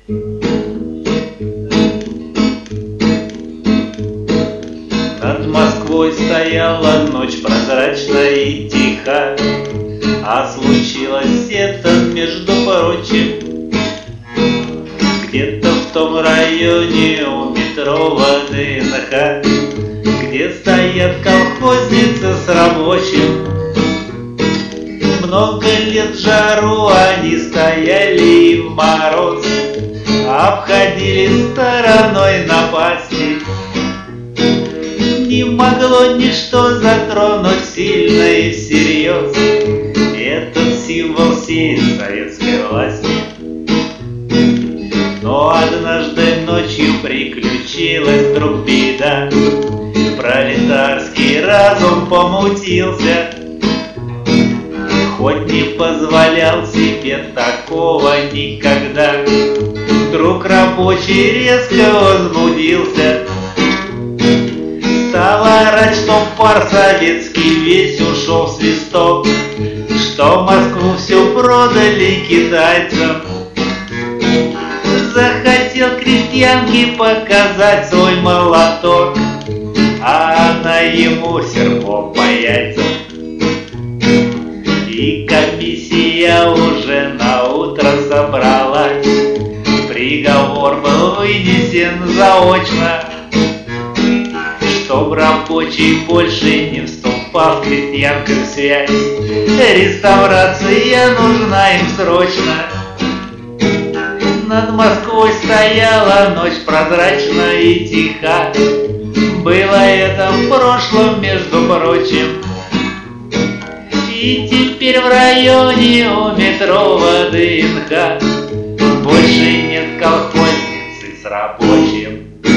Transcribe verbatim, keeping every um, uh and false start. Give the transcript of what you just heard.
Над Москвой стояла ночь прозрачная и тиха, а случилось это, между прочим, где-то в том районе у метро ВДНХ, где стоят колхозницы с рабочим. Много лет в жару они стояли и в мороз, обходили стороной напасти. Не могло ничто затронуть сильно и всерьез этот символ всей советской власти. Но однажды ночью приключилась вдруг беда, пролетарский разум помутился, хоть не позволял себе такого никогда. Вдруг рабочий резко возбудился, стал орать, что пар советский весь ушел в свисток, что Москву всю продали китайцам. Захотел крестьянке показать свой молоток, а она ему серпом по яйцам. И комиссия уже на утро собралась, приговор был вынесен заочно, чтоб рабочий больше не вступал с крестьянкой в связь. Реставрация нужна им срочно. Над Москвой стояла ночь прозрачная и тиха, было это в прошлом, между прочим. И теперь в районе у метро ВДНХ больше нет колхозницы с рабочим.